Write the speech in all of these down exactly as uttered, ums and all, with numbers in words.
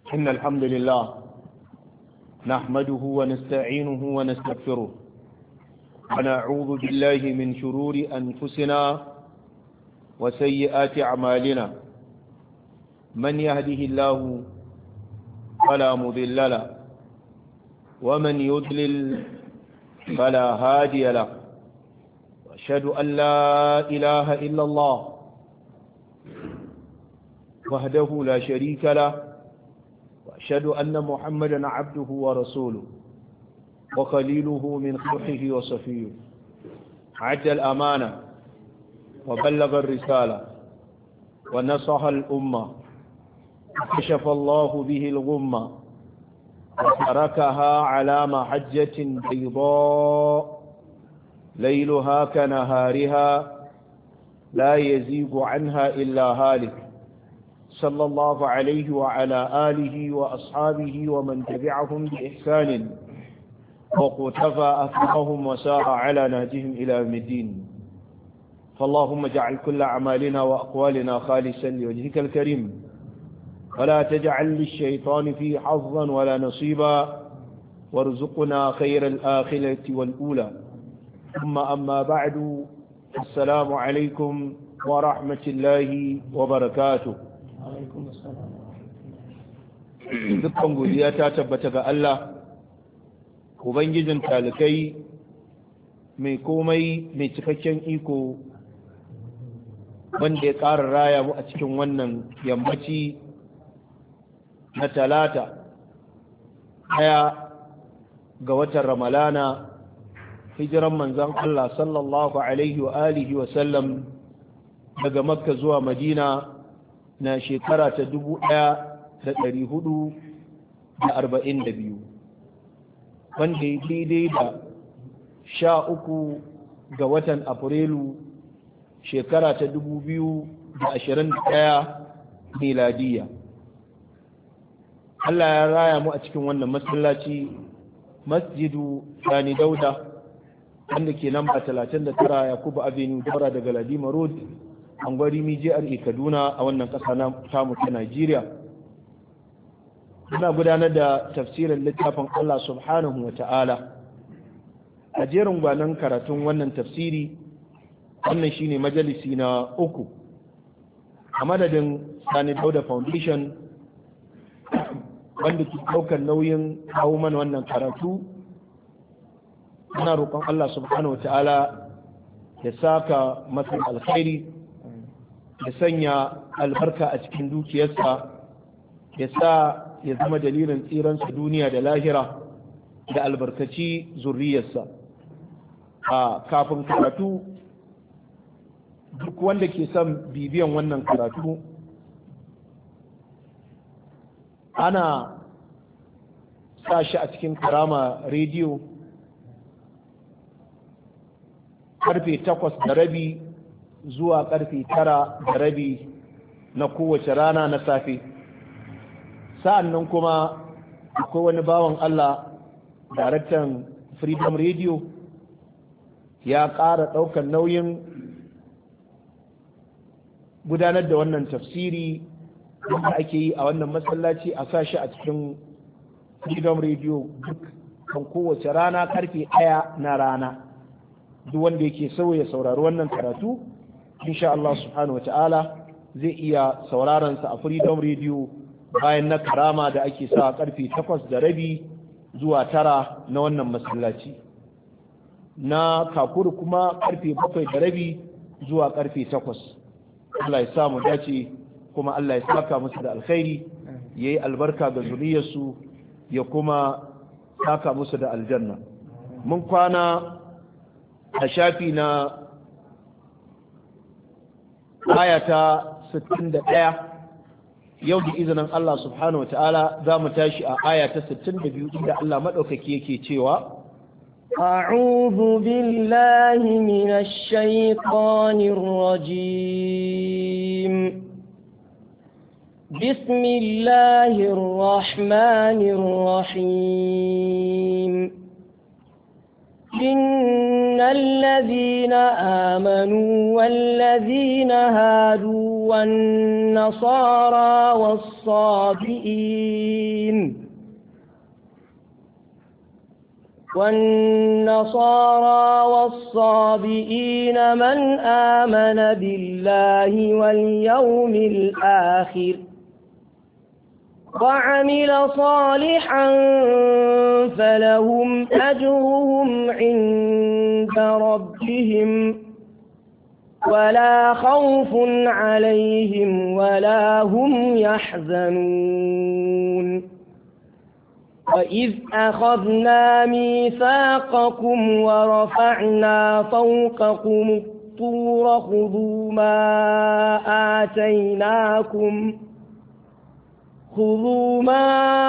إن الحمد لله نحمده ونستعينه ونستغفره ونعوذ بالله من شرور أنفسنا وسيئات أعمالنا من يهده الله فلا مضل له ومن يضلل فلا هادي له وأشهد أن لا إله إلا الله وحده لا شريك له وأشهد أن محمدا عبده ورسوله وخليله من خلقه وصفيه عد الأمانة وبلغ الرسالة ونصح الأمة وكشف الله به الغمة وتركها على محجة بيضاء ليلها كنهارها لا يزيغ عنها إلا هالك صلى الله عليه وعلى آله وأصحابه ومن تبعهم بإحسان وقتفى أثرهم وسار على نهجهم إلى يوم الدين فاللهم اجعل كل أعمالنا وأقوالنا خالصا لوجهك الكريم ولا تجعل للشيطان فيه حظا ولا نصيبا وارزقنا خير الآخرة والأولى ثم أما بعد السلام عليكم ورحمة الله وبركاته. Dukkan godiya ta tabbata ga Allah ubangijin talikai mai komai mai cikakken iko wanda ya ƙara raya mu a cikin wannan yammaci na talata ɗaya ga watan ramalana hijiran manzon Allah sallallahu alaihi wa alihi wa sallam daga makka zuwa madina na shekara ta dubu ɗaya da ɗari hudu da arba'in da biyu wanda ya daidai da sha uku ga watan afrilu shekara ta dubu biyu da ashirin da ɗaya miladiya. Allah ya raya mu a cikin wannan masallaci masjidu Sani Dauda wanda ke namba talatin da tara Yakubu Avenue Daura daga Ladima Road Angwari Mijiyar Kaduna a wannan ƙasa na tamu ta Najeriya. Muna gudanar da tafsirin littafin Allah subhanahu wa ta'ala. A jerin gwanon karatun wannan tafsiri, wannan shine majalisi na uku. A madadin Sani Dauda Foundation, wanda ke ɗaukar nauyin kawo mana wannan karatu, muna roƙon Allah subhanahu wa ta'ala ya saka masa alkhairi, ya sanya albarka a cikin dukiyarsa, ya sa ya zama dalilin tsiransa duniya da lahira da albarkaci zurriyarsa. A kafin karatu, duk wanda ke son bibiyan wannan karatu ana sa shi a cikin karama rediyo karfe takwas da rabi zuwa karfe tara da rabi na kowace rana na safe. Sa'an nan kuma akwai wani bawan Allah daraktan Freedom Radio ya ƙara ɗaukar nauyin gudanar da wannan tafsiri wanda ake yi a wannan masallaci a sashi a cikin Freedom Radio duk kan kowace rana karfe ɗaya na rana. Duk wanda yake so ya saurari wannan karatu insha Allah subhanahu wa ta'ala zai iya sauraron sa a Freedom Radio bayan na karama da ake sa karfe takwas da rabi zuwa tara na wannan masallaci. Na kakuru kuma karfe bakwai da rabi zuwa karfe takwas. Allah ya sa mu dace kuma Allah ya saka musu da alkhairi, ya yi albarka ga zuriyarsu, ya kuma saka musu da aljanna. Mun kwana a shafi na ayata sittin da ɗaya, yau da izinin Allah subhanahu wa ta'ala za mu tashi a ayata sittin da biyu inda Allah maɗaukaki yake cewa أعوذ بالله من الشيطان الرجيم بسم الله الرحمن الرحيم إن الذين آمنوا والذين هادوا والنصارى والصابئين والنصارى والصابئين من آمن بالله واليوم الآخر وعمل صالحا فلهم أجرهم عند ربهم ولا خوف عليهم ولا هم يحزنون وإذ أخذنا ميثاقكم ورفعنا فوقكم الطور خذوا ما آتيناكم خذوا ما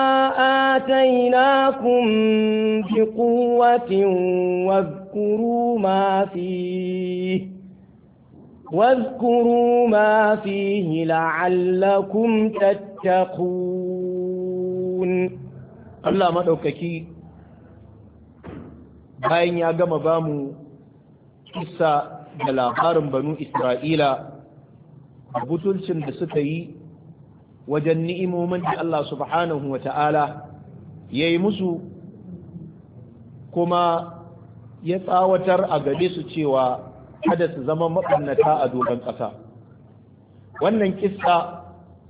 آتيناكم بقوة واذكروا ما فيه واذكروا ما فيه لعلكم تتقون. Allah maɗaukaki bayan ya gama bamu kissa da labarin banu Isra'ila da butulcin da suka yi wajen ni'imomin da Allah subhanahu wa ta'ala ya yi musu, kuma ya tsawatar a gare su cewa kada su zama maɓannata a doron ƙasa. Wannan kissa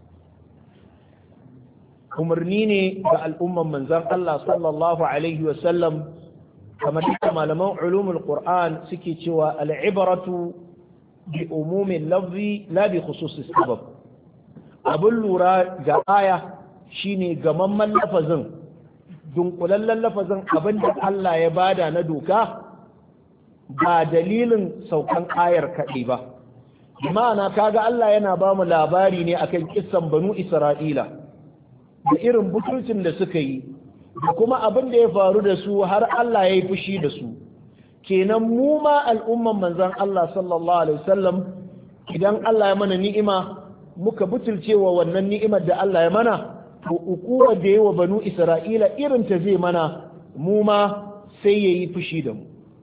umarni ne ga al'umman manzan Allah sallallahu Alaihi wasallam, kamar da malaman ulumul Qur'an suke cewa al'ibaratu bi umumin lafzi la bi khususis sabab. Abin lura ga aya shine gamamman lafazin, dunkulallen lafazin abin da Allah ya bada na doka ba dalilin saukan ayar kaɗai ba. Ma'ana kaga Allah yana ba mu labari ne akan kissan banu Isra'ila da irin butulcin da suka yi da kuma abin da ya faru da su har Allah ya yi fushi da su. Kenan mu ma al'umman manzan Allah sallallahu alaihi wasallam idan Allah ya mana ni'ima muka butulce wa wannan ni'imar da Allah ya mana, to ukuwa da yawa banu Isra'ila irin ta zai mana mu ma sai yayi fushi da mu.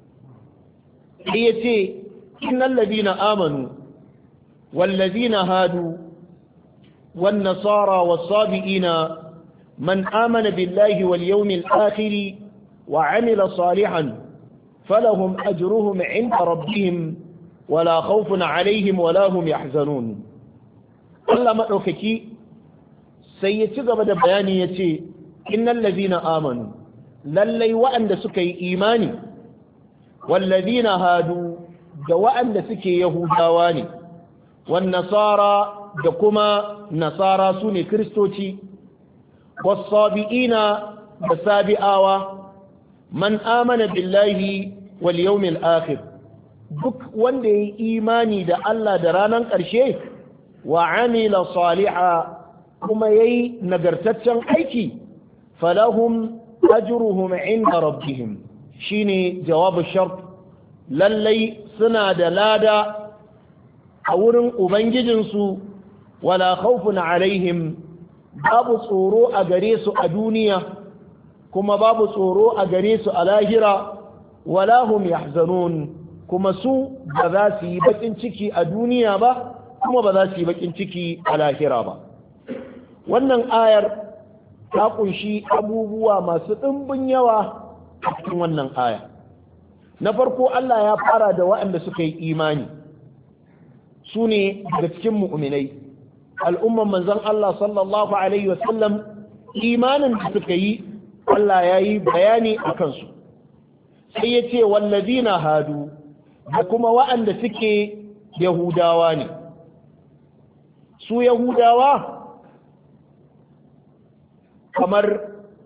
Sai ya ce innal ladina amanu wal ladina hadu wan nasara was sabiina man amana billahi wal yawmil akhir wa amila salihan falahum ajruhum 'inda rabbihim wala khawfun 'alayhim wala hum yahzanun. Allah maɗaukaki sai ya ci gaba da bayani ya ce innal ladina amanu, lallai wa'anda suka yi imani, wal ladina hadu da wa'anda suke yahudawa ne, wan nasara da kuma nasara su ne kristoci, was sabiina da sabi'awa, man amana billahi wal yawmil akhir, duk wanda ya yi imani da Allah da ranar ƙarshe wa amila saliha kuma yayi nagartaccen aiki, falahum ajruhum inda rabbihim, shine jawabu shart, lallai suna da lada a wurin ubangijinsu, wala khawfun alaihim, babu tsoro a gare su a duniya kuma babu tsoro a gare su a lahira, wala hum yahzanun, kuma su ba za su yi bakin ciki a duniya ba kuma ba za su yi bakin ciki a lahira ba. Wannan ayar ta kunshi abubuwa masu ɗimbin yawa a cikin wannan aya. Na farko Allah ya fara da waɗanda suka yi imani, su ne daga cikin mu'minai, al'umman manzon Allah sallallahu alaihi wasallam, imanin da suka yi Allah ya yi bayani a kansu. Sai ya ce wallazina hadu, da kuma waɗanda suke yahudawa ne. Su yahudawa kamar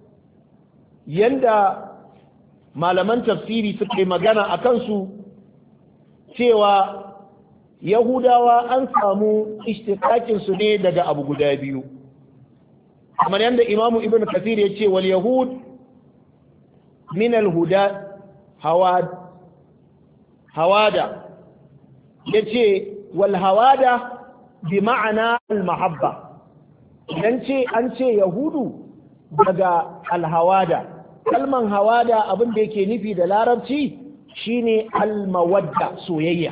yanda malaman tafsiri suke magana a kansu, cewa yahudawa an samu ishtiqaqinsu ne daga abu guda biyu, kamar yanda imamu ibn kathir ya ce wal yahud min al huda hawad hawada, ya ce wal hawada bi ma'ana al mahabba, idan ce an ce yahudu daga al hawada, kalman hawada abin da yake nufi da larabci shine almawadda soyayya.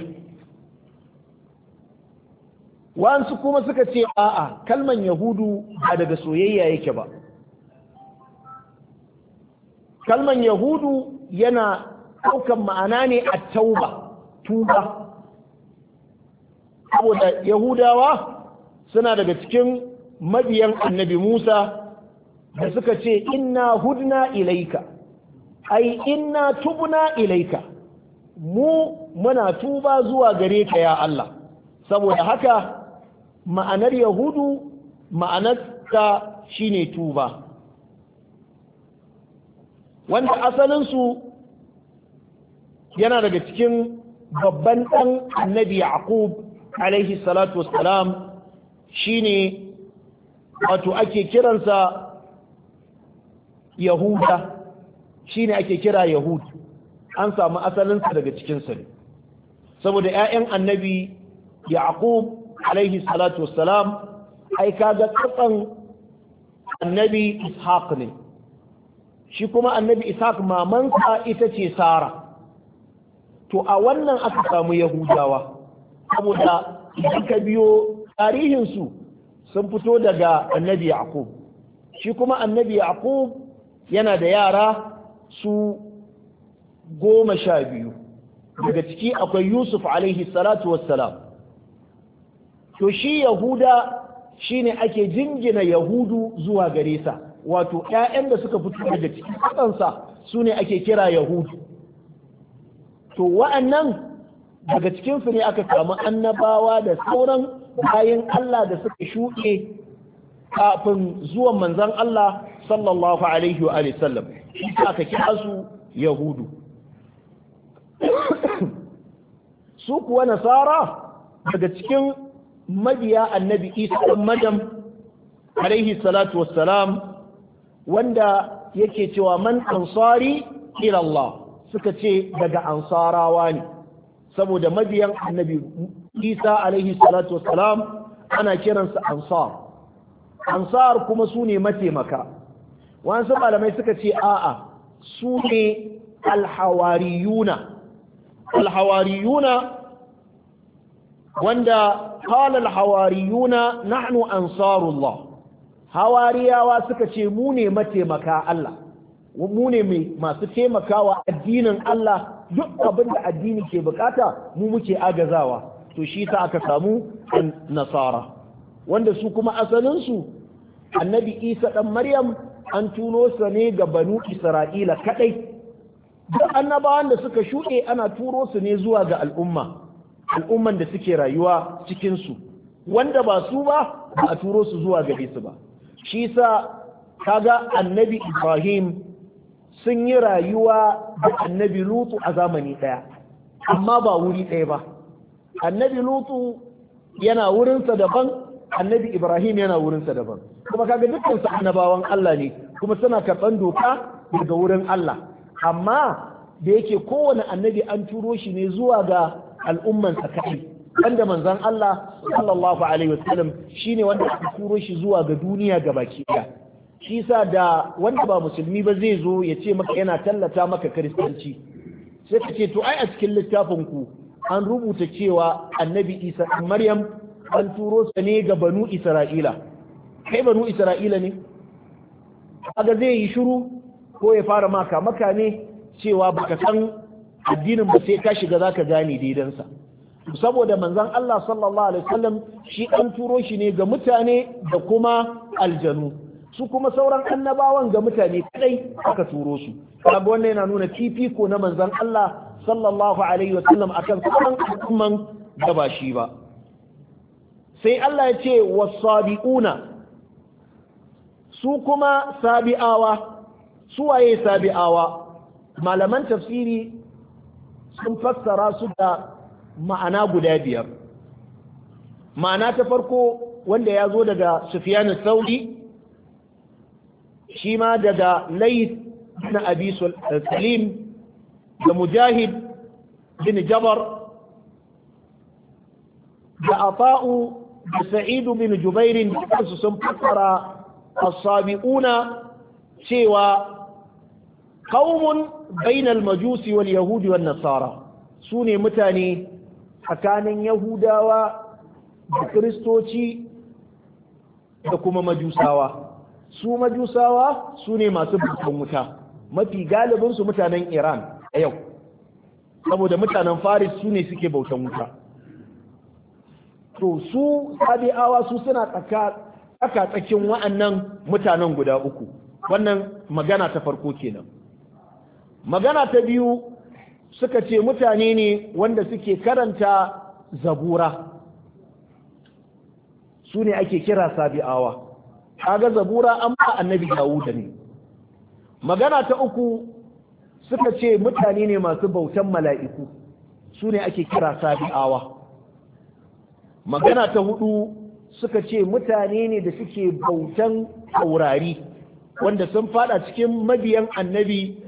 Wasu kuma suka ce a'a kalman yahudu ba daga soyayya yake ba. Kalman yahudu yana ɗaukan ma'ana ne a tauba, tuba. Saboda yahudawa suna daga cikin mabiyan annabi Musa da suka ce inna hudna ilaika, ai inna tubna ilaika, mu muna tuba zuwa gare ka ya Allah. Saboda haka ma'anar yahudu ma'anarta shine tuba, wanda asalinsu yana daga cikin babban ɗan annabi Yaqub alaihi salatu wassalam, shine wato ake kiransa Yahuda, shine ake kira Yahud. An samu asalinsa daga cikinsa ne, saboda 'ya'yan annabi Yaqub alaihi salatu wassalam ai kaga katsan annabi Ishaq ne, shi kuma annabi Ishaq mamansa ita ce Sara. To a wannan aka samu Yahudawa, saboda idan ka biyo tarihinsu sun fito daga annabi Yaqub, shi kuma annabi Yaqub yana da yara su goma sha biyu, daga ciki akwai Yusuf alaihi salatu wassalam. To shi Yahuda shine ake jingina Yahudu zuwa gare sa, wato ƴaƴan da suka fito daga cikin ƙasansa su ne ake kira Yahudu. To wa'annan daga cikinsu ne aka samu annabawa da sauran bayan Allah da suka shuɗe kafin zuwan manzon Allah sallallahu alaihi wa sallam, shi aka kira su Yahudu. Su kuwa Nasara daga cikin mabiya annabi Isa ɗan Maryam alaihi salatu wassalam, wanda yake cewa man ansari ila Allah, suka ce daga ansarawa ne, saboda mabiyan annabi Isa alaihi salatu wassalam ana kiransa ansar. Ansar kuma su ne mataimaka. Wasu malamai suka ce a'a su ne alhawariyuna. Alhawariyuna wanda qala alhawariyuna nahnu ansarullah, hawariyawa suka ce mu ne mataimaka Allah, mu ne mai masu taimakawa addinin Allah, duk abin da addini ke bukata mu muke agazawa. To shi ta aka samu nasara, wanda su kuma asalinsu annabi Isa ɗan Maryam an tuno sa ne ga banu Isra'ila kadai. Duk annabawan da suka shuɗe ana turo su ne zuwa ga al'umma, al'umman da suke rayuwa cikinsu, wanda ba su ba ba a turo su zuwa gare su ba. Shi sa kaga annabi Ibrahim sun yi rayuwa da annabi Lutu a zamani ɗaya, amma ba wuri ɗaya ba. Annabi Lutu yana wurinsa daban, annabi Ibrahim yana wurinsa daban, kuma kaga dukkan su annabawan Allah ne, kuma suna karɓan doka daga wurin Allah. Amma da yake kowane annabi an turo shi ne zuwa ga al'ummansa kaɗai, wanda manzon Allah sallallahu alaihi wasallam shine wanda aka turo shi zuwa ga duniya gabaki ɗaya. Shi sa da wanda ba musulmi ba zai zo ya ce maka yana tallata maka kiristanci, sai ka ce to ai a cikin littafin ku an rubuta cewa annabi Isa ɗan Maryam an turo sa ne ga banu Isra'ila. Kai banu Isra'ila ne? Kaga zai yi shiru ko ya fara maka maka ne cewa baka san addinin ba sai ka shiga zaka gane daidansa. Saboda manzon Allah sallallahu alaihi wasallam shi an turo shi ne ga mutane da kuma aljanu, su kuma sauran annabawan ga mutane kadai aka turo su. Kaga wannan yana nuna fifiko na manzon Allah sallallahu alaihi wasallam akan sauran al'umman da ba shi ba. Sai Allah ya ce wasabiuna, su kuma sabi'awa. Suwaye sabi'awa? Malaman tafsiri sun fassara su da ma'ana guda biyar. Ma'ana ta farko wanda ya zo daga Sufyan al-Thawri, shi ma daga Layth bin Abi Salim, da Mujahid bin Jabar, da Ata'u da Sa'id bin Jubair, da sun fassara as-sabi'una cewa qaumun bainal majusi wal yahudi wan nasara sune mutane tsakanin yahudawa da kristoci da kuma majusawa. Su majusawa sune masu bautan wuta, mafi galibin su mutanen Iran a yau, saboda mutanen Faris sune suke bautan wuta. To su sabi'awa su suna tsaka tsaka tsakin wa'annan mutanen guda uku. Wannan magana ta farko kenan. Magana ta biyu suka ce mutane ne wanda suke karanta zabura, su ne ake kira sabi'awa. Kaga zabura an ba annabi Dawuda ne. Magana ta uku suka ce mutane ne masu bautan mala'iku, su ne ake kira sabi'awa. Magana ta hudu suka ce mutane ne da suke bautan taurari, wanda sun fada cikin mabiyan annabi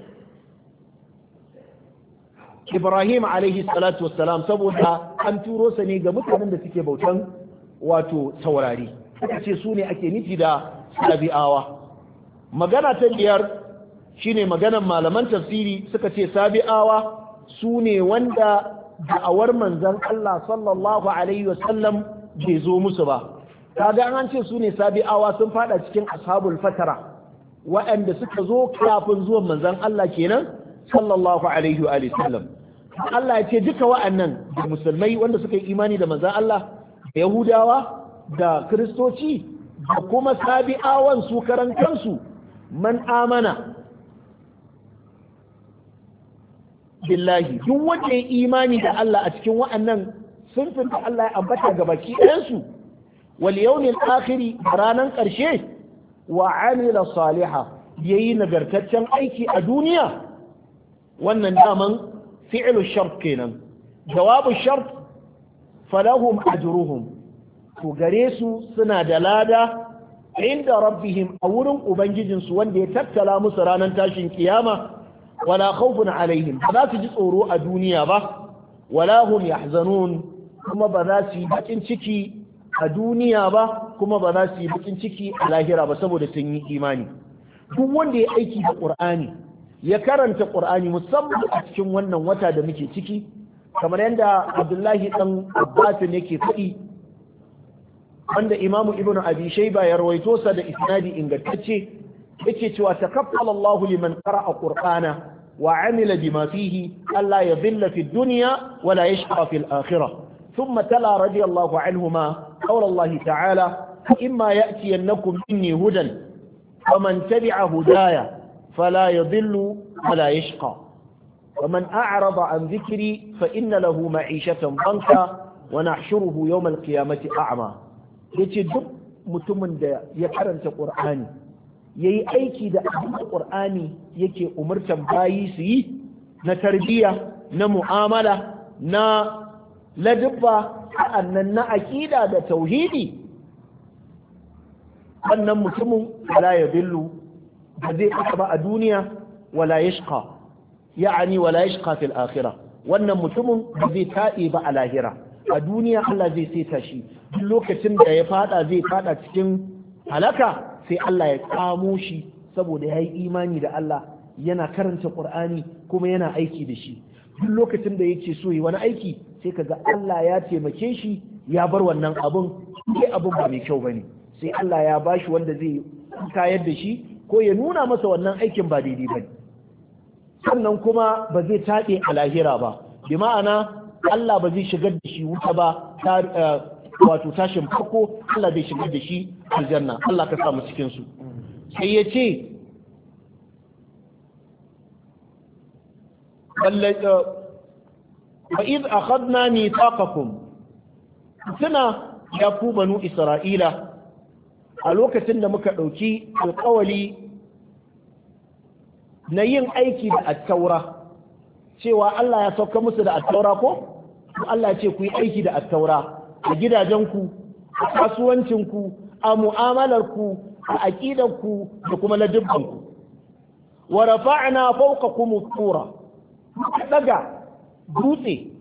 Ibrahim alaihi salatu wassalam, saboda an turo sa ne ga mutanen da suke bautan wato taurari. Suka ce su ne ake nufi da sabi'awa. Magana ta biyar shine maganan malaman tafsiri, suka ce sabi'awa su ne wanda da'awar manzon Allah sallallahu alaihi wasallam bai zo musu ba. Kaga an ce su ne sabi'awa sun fada cikin ashabul fatara, waɗanda suka zo kafin zuwan manzon Allah kenan sallallahu alaihi wa sallam. Allah ya ce duka wa'annan da musulmai wanda suka yi imani da manzon Allah, da Yahudawa da Kiristoci da kuma sabi'awan su karan kansu, man amana billahi, duk wanda ya imani da Allah a cikin wa'annan sun finta Allah ya ambata ga baki ɗayansu, wal yawmil akhiri, ranan ƙarshe, wa amila saliha, yayi nagartaccen aiki a duniya. Wannan daman fi'lu shart kenan. Jawabu shart, falahum ajruhum, to gare su suna da lada inda rabbihim, a wurin ubangijinsu wanda ya tattala musu ranar tashin kiyama. Wala khawfun alaihim, ba za su ji tsoro a duniya ba, wala hum yahzanun, kuma ba za su yi bakin ciki a duniya ba, kuma ba za su yi bakin ciki a lahira ba, saboda sun yi imani. Duk wanda ya aiki da Qur'ani, ya karanta Qur'ani musamman a cikin wannan wata da muke ciki, kamar yadda Abdullahi dan Abbas yake faɗi, wanda Imam Ibn Abi Shayba ya rawaito sa da isnadi ingantacce, yake cewa takaffala Allahu liman qara'a Qur'ana wa 'amila bima fihi alla yadhilla fi dunya wa la yashqa fi al-akhirah. Thumma tala radiyallahu anhuma qawla Allah ta'ala imma ya'tiyannakum minni hudan faman tabi'a hudaya fala yadhillu wa la yashqa ومن أعرض عن ذكري فإن له معيشة ضنكا ونحشره يوم القيامة أعمى. yace duk mutumin da ya karanta Qur'ani, yayi aiki da abin da Qur'ani yake umurtan bayi su yi na tarbiyya, na mu'amala, na ladabba, sa'annan na aqida da tauhidi, wannan mutumin wala yadillu, ba zai ba a duniya, wala yashqa, ya'ani wala yashqa fil akhirah, wannan mutumin ba zai taɗe ba a lahira. A duniya Allah zai saita shi, duk lokacin da ya fada zai fada cikin halaka, sai Allah ya kamo shi saboda ya yi imani da Allah, yana karanta Qur'ani kuma yana aiki da shi. Duk lokacin da yake so yi wani aiki, sai kaga Allah ya taimake shi ya bar wannan abun, sai abun ba mai kyau bane, sai Allah ya bashi wanda zai kayar da shi ko ya nuna masa wannan aikin ba daidai bane. Sannan kuma ba zai taɗe a lahira ba, bi ma'ana Allah ba zai shigar da shi wuta ba, wato tashin farko Allah zai shigar da shi aljanna. Allah ka samu cikin su. Sai ya ce wa iz akhadna mithaqakum, tuna ya ku banu Isra'ila a lokacin da muka ɗauki alƙawali na yin aiki da attaura, cewa Allah ya sauka musu da attaura ko? Allah ce ku yi aiki da attaura a gidajenku, a kasuwancinku, a mu'amalarku, a aƙidarku da kuma ladubbanku. Wa rafa'na fawqakum at-tura, daga dutse,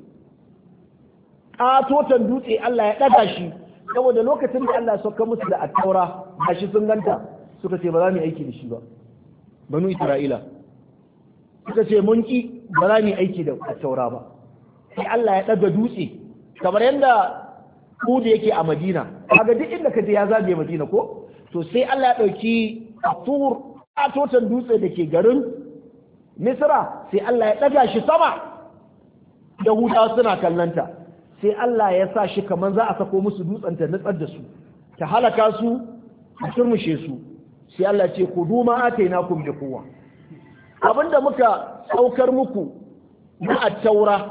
ƙatotan dutse Allah ya ɗaga shi, saboda lokacin da Allah ya sauka musu da attaura, gashi sun ganta, suka ce ba za mu yi aiki da shi ba, banu Isra'ila. suka ce mun ki ba za mu aiki da taura ba sai Allah ya daga dutse kamar yadda ku da yake a Madina kaga duk inda kaje ya zage Madina ko to sai Allah ya dauki tur atotan dutse da ke garin Misra sai Allah ya daga shi sama Yahudawa suna kallanta sai Allah ya sa shi kamar za a sako musu dutsen ta nutsar da su ta halaka su a turmushe su sai Allah ce ku duma atainakum bi quwwa abinda muka saukar muku na at-taura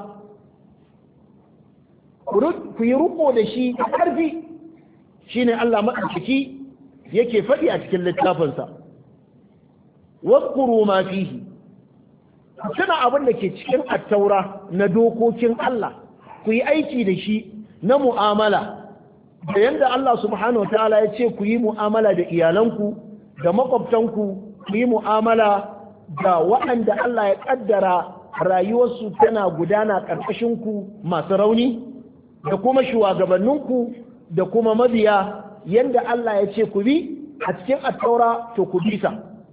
ku yi ruko da shi da ƙarfi shine Allah madaukaki yake faɗi a cikin littafinsa wadhkuru ma fihi tuna abin da ke cikin at-taura na dokokin Allah ku yi aiki da shi na mu'amala da yanda Allah subhanahu wataala ya ce ku yi mu'amala da iyalanku da makwabtanku ku yi mu'amala da waɗanda Allah ya ƙaddara rayuwarsu tana gudana ƙarƙashinku masu rauni da kuma shugabanninku da kuma mabiya yanda Allah ya ce ku bi a cikin attaura to ku bi sa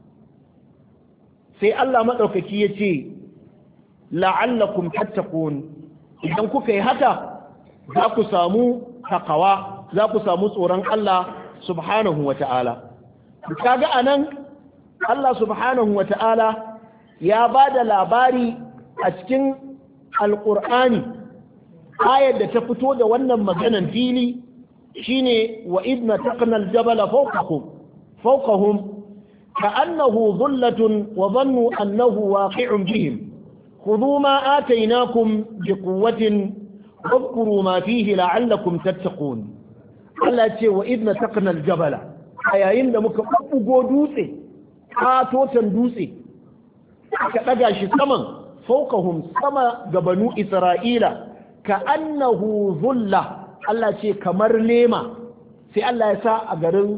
sai Allah maɗaukaki ya ce la'allakum tattaqun idan kuka yi haka za ku samu takawa za ku samu tsoron Allah subhanahu wa ta'ala kaga anan Allah subhanahu wa ta'ala ya ba da labari a cikin alƙur'ani ayar da ta fito da wannan maganan fili shine wa idna taqna al-jabala fawqahum fawqahum ka'annahu dhullatun wa dhannu annahu waqi'un bihim khudhu ma atainakum biquwwatin wadhkuru ma fihi la'allakum tattaqun Allah ce wa idna taqna al-jabala a yayin da muka bugo dutse katotan dutse aka daga shi saman fawqahum sama ga banu Isra'ila ka annahu zulla Allah ce kamar lema sai Allah ya sa a garin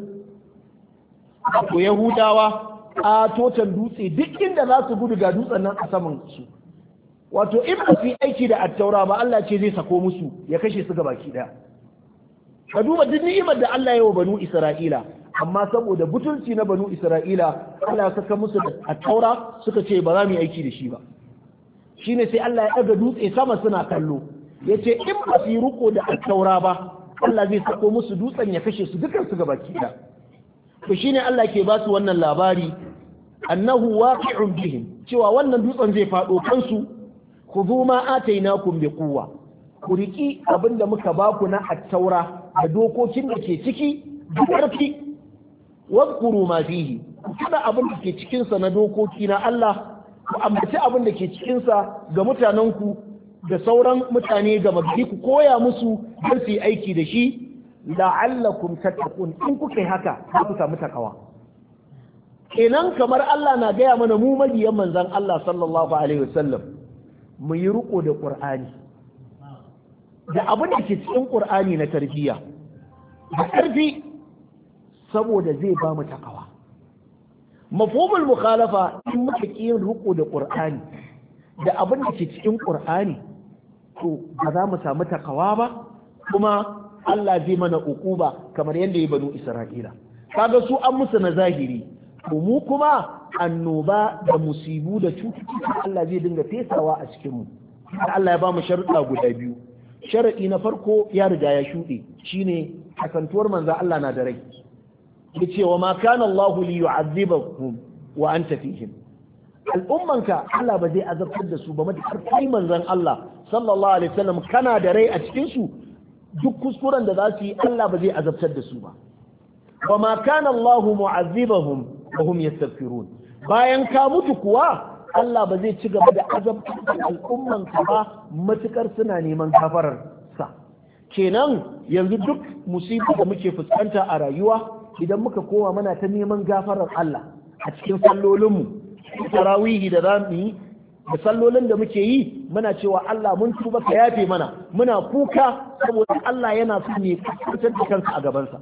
ko Yahudawa a totan dutse duk inda za su gudu ga dutsen nan a saman su wato in ba su aiki da attaura ba Allah ce zai sako musu ya kashe su gabaki daya ka duba duk ni'imar da Allah ya wa banu Isra'ila amma saboda butulci na banu Isra'ila Allah ya saka musu da attaura suka ce ba za mu yi aiki da shi ba shine sai Allah ya daga dutse sama suna kallo yace in ba su yi riko da attaura ba Allah zai sako musu dutsen ya kashe su dukan su gabaki da to shine Allah ke ba su wannan labari annahu waqi'un bihim cewa wannan dutsen zai fado kansu khudhu ma atainakum biquwwa ku riki abinda muka ba ku na attaura da dokokin da ke ciki da ƙarfi wadhkuru ma fihi kada abin da ke cikin sa na dokoki na Allah ku ambaci abin da ke cikin sa ga mutanenku da sauran mutane ga magdi ku koya musu don su yi aiki da shi la'allakum tattaqun in kuka yi haka za ku samu takawa kenan kamar Allah na gaya mana mu mabiyan manzon Allah sallallahu alaihi wasallam mu yi riko da Qur'ani da abin da ke cikin Qur'ani na tarbiyya da ƙarfi saboda zai ba mu takawa mafhumul mukhalafa in muka ƙi yin riko da Qur'ani da abin da ke cikin Qur'ani to ba za mu samu takawa ba kuma Allah zai mana ukuba kamar yadda ya banu Isra'ila kaga su an musu na zahiri to mu kuma annoba da musibu da cututtuka Allah zai dinga fesawa a cikin mu Allah ya ba mu sharuɗa guda biyu sharadi na farko ya riga ya shuɗe shine kasantuwar manzo Allah na da rai yace wa ma kana Allahu li yu'adhibahum wa anta fihim al'ummanka Allah ba zai azabtar da su ba matakar kai manzon Allah sallallahu alaihi wasallam kana da rai a cikin su duk kuskuren da za su yi Allah ba zai azabtar da su ba wa ma kana Allahu mu'azzibahum wa hum yastaghfirun bayan ka mutu kuwa Allah ba zai ci gaba da azabtar da al'ummanka ba matakar suna neman gafarar sa kenan yanzu duk musibi da muke fuskanta a rayuwa idan muka kowa muna ta neman gafarar Allah a cikin sallolinmu tarawihi da zamu yi da sallolin da muke yi muna cewa Allah mun tuba ka yafe mana muna kuka saboda Allah yana son ne kusantar da kansa a gabansa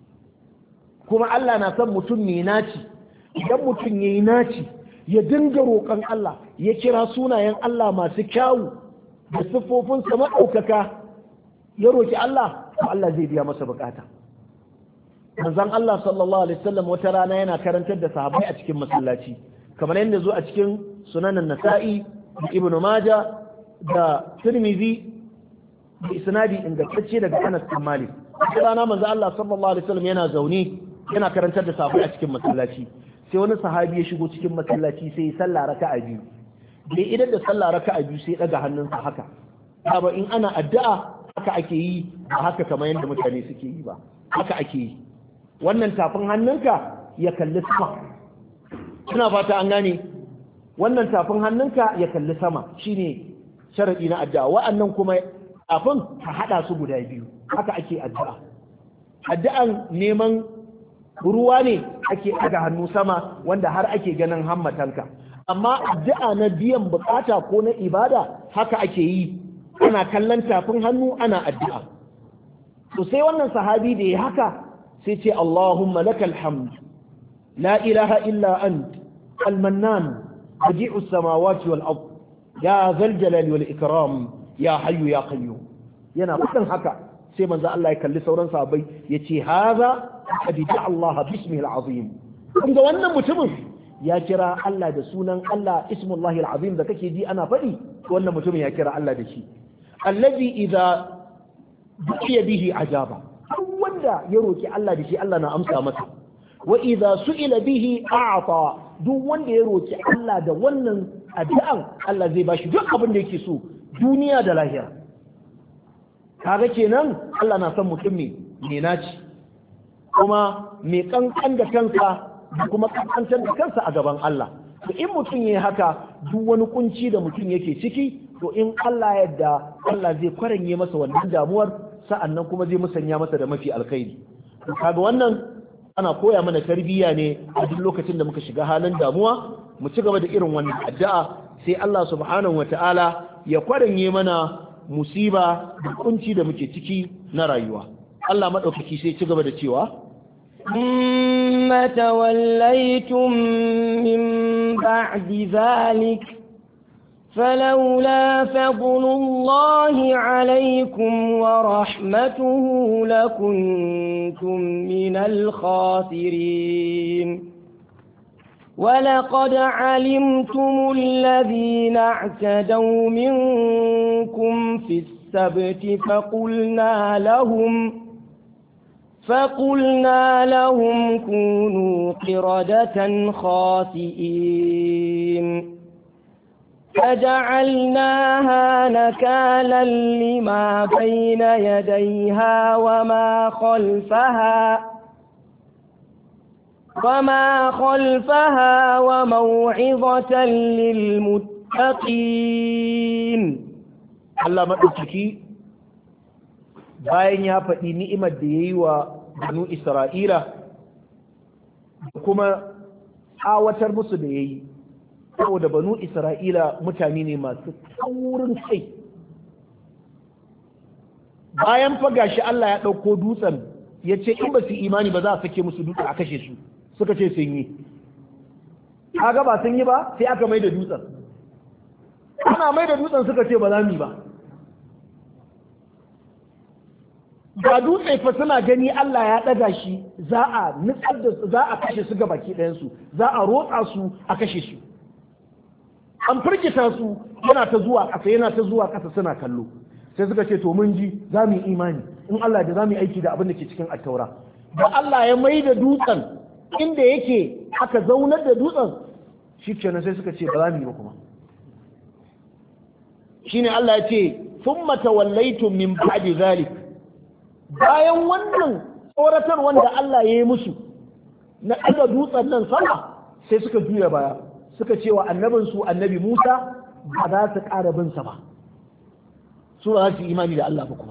kuma Allah na son mutum ne naci idan mutum yayi naci ya dinga roƙon Allah ya kira sunayen Allah masu kyawu da siffofinsa maɗaukaka ya roki Allah to Allah zai biya masa bukata manzon Allah sallallahu alaihi wasallam wata rana yana karantar da sahabbai a cikin masallaci kamar yadda zo a cikin sunanan nasa'i da ibn maja da tirmidhi da isnadi ingantacce daga anas bin malik sai rana manzo Allah sallallahu alaihi wasallam yana zaune yana karantar da sahabbai a cikin masallaci sai wani sahabi ya shigo cikin masallaci sai ya sallah raka'a biyu da idan da sallah raka'a biyu sai daga hannunsa haka ba in ana addu'a haka ake yi ba haka kamar yadda mutane suke yi ba haka ake yi wannan tafin hannunka ya kalli sama ina fata an gane wannan tafin hannunka ya kalli sama shine sharadi na addu'a wa'annan kuma tafin ka hada su guda biyu haka ake addu'a addu'an neman ruwa ne ake daga hannu sama wanda har ake ganin hammatanka amma addu'a na biyan bukata ko na ibada haka ake yi ana kallon tafin hannu ana addu'a to sai wannan sahabi da ya haka sai ce Allahumma lakal hamd la ilaha illa ant al-mannan badi'us samawati wal ard ya zal jalali wal ikram ya hayyu ya qayyum yana fadin haka sai manzo Allah ya kalli sauran sahabbai yace haza qad ja'a Allah bismihi al-azim kun ga wannan mutumin ya kira Allah da sunan Allah ismullahi al-azim da kake ji ana faɗi wannan mutumin ya kira Allah da shi allazi idza du'iya bihi ajaba duk wanda ya roki Allah da shi Allah na amsa masa wa idza su'ila bihi a'ta duk wanda ya roki Allah da wannan addu'an Allah zai bashi duk abin da yake so duniya da lahira kaga kenan Allah na son mutum ne me naci kuma me kankan da kansa da kuma kankantar da kansa a gaban Allah to in mutum yayi haka duk wani kunci da mutum yake ciki to in Allah yadda Allah zai kwaranye masa wannan damuwar sa'annan kuma zai musanya masa da mafi alkhairi to kaga wannan ana koya mana tarbiyya ne a duk lokacin da muka shiga halin damuwa mu ci gaba da irin wannan addu'a sai Allah subhanahu wataala ya kwaranye mana musiba da kunci da muke ciki na rayuwa Allah madaukaki sai ci gaba da cewa ثم توليتم من بعد ذلك فلولا فضل الله عليكم ورحمته لكنتم من الخاسرين ولقد علمتم الذين اعتدوا منكم في السبت فقلنا لهم فقلنا لهم كونوا قردة خاسئين فجعلناها نكالا لما بين يديها وما خلفها وما خلفها وموعظة للمتقين. الله مدوكي bayan ya faɗi ni'imar da ya yi wa banu Isra'ila kuma tsawatar musu da ya yi saboda banu Isra'ila mutane ne masu taurin kai bayan faga shi Allah ya ɗauko dutsen ya ce in ba su imani ba za a sake musu dutsen a kashe su suka ce sun yi kaga ba sun yi ba sai aka mai da dutsen ana mai da dutsen suka ce ba za mu yi ba ga dutse fa suna gani Allah ya ɗaga shi za a nutsar da za a kashe su gabaki ɗayansu za a rotsa su a kashe su an firgita su yana ta zuwa ƙasa yana ta zuwa ƙasa suna kallo sai suka ce to mun ji za mu yi imani in Allah da za mu yi aiki da abin da ke cikin attaura da Allah ya mai da dutsen inda yake aka zaunar da dutsen shi kenan sai suka ce ba za mu yi ba kuma shine Allah ya ce thumma tawallaytum min ba'di zalik bayan wannan tsoratar wanda Allah ya yi musu na ɗaga dutsen nan sama sai suka juya baya suka ce wa annabinsu annabi Musa ba za su ƙara bin sa ba su ba za su imani da Allah ba kuma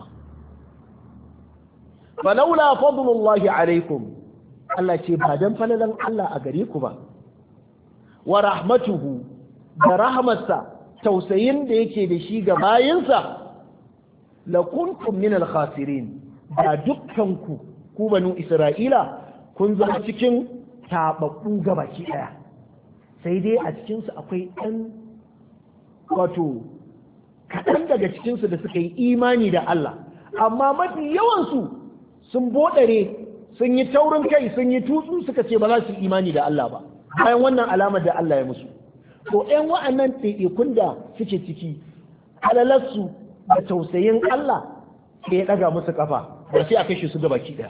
falaula fadlullahi alaikum Allah ce ba dan falalan Allah a gare ku ba wa rahmatuhu da rahmatsa tausayin da yake da shi ga bayinsa la kuntum min al-khasirin da dukkanku ku banu Isra'ila kun zama cikin tababbu gabaki daya sai dai a cikinsu akwai ɗan wato kaɗan daga cikinsu da suka yi imani da Allah amma mafi yawansu sun bodare sun yi taurin kai sun yi tutsu suka ce ba za su yi imani da Allah ba bayan wannan alamar da Allah ya musu. To ɗan wa'annan ɗaiɗaikun da suke ciki halalarsu da tausayin Allah sai ya ɗaga musu ƙafa ba sai a kashe su gabaki ɗaya.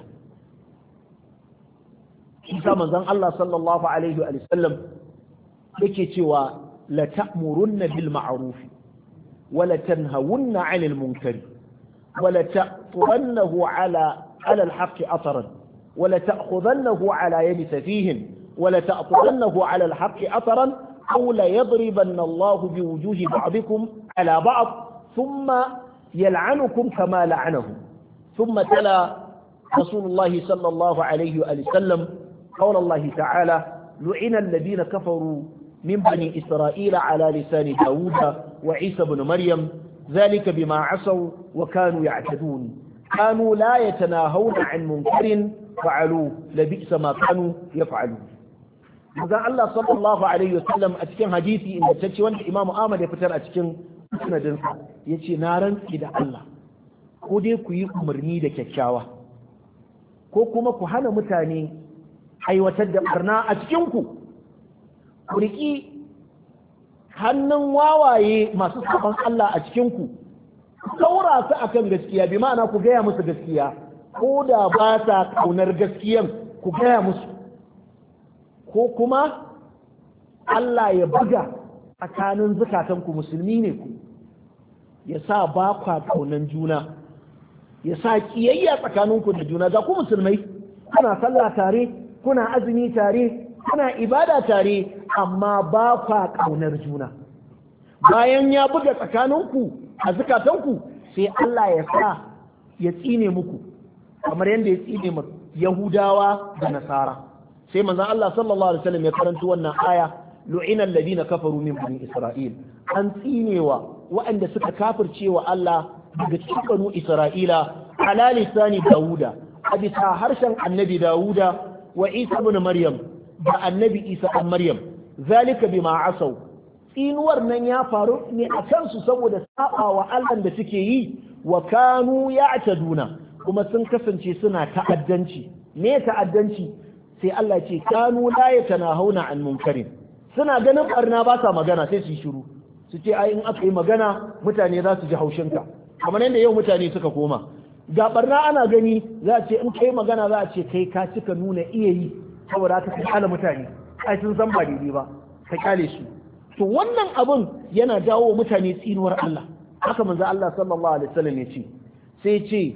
Isa manzon Allah sallallahu alaihi wa sallam yake cewa la ta'murunna bil ma'ruf wa la tanhawunna 'anil munkari wa la ta'turannahu 'ala 'ala al-haqqi atran wa la ta'khudannahu 'ala yadi safihin wa la ta'turannahu 'ala al-haqqi atran aw la yadribanna Allah bi wujuhi ba'dikum 'ala ba'd thumma yal'anukum kama la'anahu thumma tala Rasulullah sallallahu alaihi wa sallam قول الله تعالى لعن الذين كفروا من بني إسرائيل على لسان داود وعيسى بن مريم ذلك بما عصوا وكانوا يعتدون كانوا لا يتناهون عن منكر فعلوه لبئس ما كانوا يفعلون إذا الله صلى الله عليه وسلم أتكن حديثي إن تتشي وان إمام آمد يفتر أتكن سندنسا يتشي نارا إذا الله كودي كي أمرني دكتشاوة كوكما كهانا متاني aiwatar da barna a cikinku ku riƙi hannun wawaye masu sabon Allah a cikinku saura su akan gaskiya bi ma'ana ku gaya musu gaskiya ko da ba sa kaunar gaskiyan ku gaya musu ko kuma Allah ya buga tsakanin zukatanku musulmi ne ku ya sa ba kwa kaunan juna ya sa kiyayya tsakaninku da juna ga ku musulmai kuna sallah tare kuna azumi tare kuna ibada tare amma ba kwa kaunar juna bayan ya buga tsakaninku a zukatanku sai Allah ya sa ya tsine muku kamar yadda ya tsine mu Yahudawa da Nasara sai manzon Allah sallallahu alaihi wasallam ya karanta wannan aya lu'ina alladhina kafaru min bani Isra'il an tsinewa waɗanda suka kafirce wa Allah daga cikin banu Isra'ila ala lisani Dawuda a bisa harshen annabi Dawuda wa Isa ibn Maryam da annabi Isa ɗan Maryam zalika bima asaw tsinuwar nan ya faru ne a kansu saboda sabawa Allah da suke yi wa kanu ya'taduna kuma sun kasance suna ta'addanci me ta'addanci sai Allah ce kanu la yatanahuna an munkarin suna ganin barna ba sa magana sai su yi shiru su ce ai in aka yi magana mutane za su ji haushinka kamar yadda yau mutane suka koma ga barna ana gani za a ce in kai magana za a ce kai ka cika nuna iya yi saboda ka kyale mutane ai sun san ba daidai ba ka kyale su to wannan abun yana jawo mutane tsinuwar Allah haka manzo Allah sallallahu alaihi wasallam ya ce sai ce